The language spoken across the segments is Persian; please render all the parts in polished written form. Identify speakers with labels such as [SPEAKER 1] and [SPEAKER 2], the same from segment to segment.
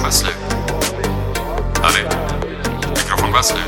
[SPEAKER 1] وصله. بله میکروفون وصله.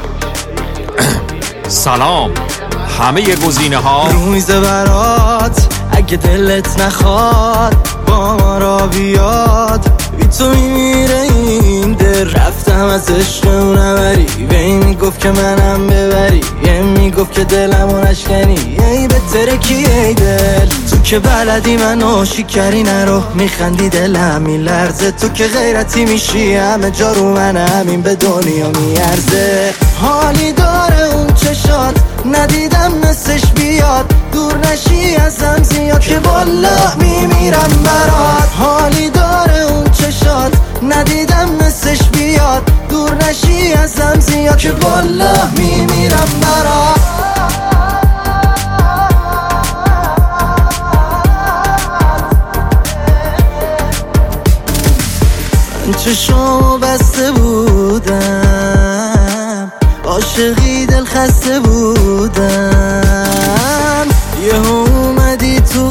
[SPEAKER 2] سلام. همه گزینه ها
[SPEAKER 3] رو میزه برات، اگه دلت نخواد با ما را بیاد. بی تو میمیره این دل، رفتم از عشق اونم بری. وی میگفت که منم ببری، یه میگفت که دلمو نشکنی. ای بهتره کی ای دل، تو که بلدی منو شکری نرو. میخندی دلم میلرزه، تو که غیرتی میشی. همه جا رو من همین به دنیا میارزه. حالی داره اون چشات، ندیدم مثلش بیاد. دور نشی ازم زیاد که والله میمیرم برات. حالی داره اون چشات، ندیدم مثلش بیاد. دور نشی ازم زیاد که والله میمیرم برات. من چشمو بسته بودم، عاشقی دل خسته بودم. یهو اومدی تو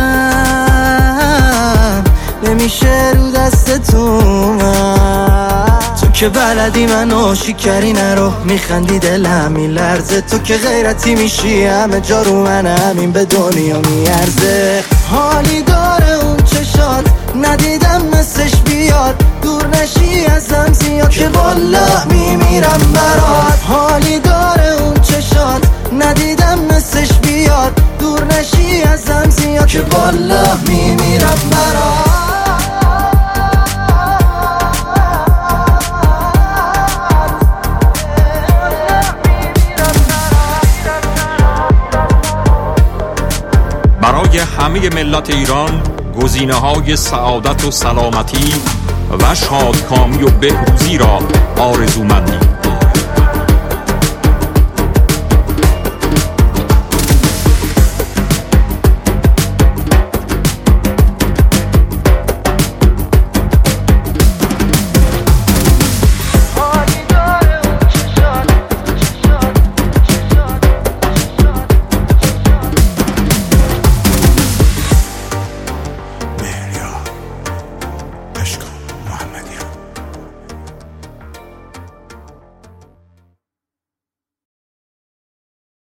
[SPEAKER 3] قلبم، نمیشه رو دست تو من. تو که بلدی منو شکری نرو. میخندی دلم میلرزه، تو که غیرتی میشی. همه جا رو من همین به دنیا میارزه. حالی داره اون چشات، ندیدم مثلش بیاد. دور نشی ازم زیاد که والله میمیرم برات. حالی داره اون چشات، ندیدم مثلش بیاد. دور نشی ازم زیاد که والله میمیرم برات.
[SPEAKER 2] برای همه ملت ایران گزینه های سعادت و سلامتی و شادکامی و بهروزی را آرزومندیم.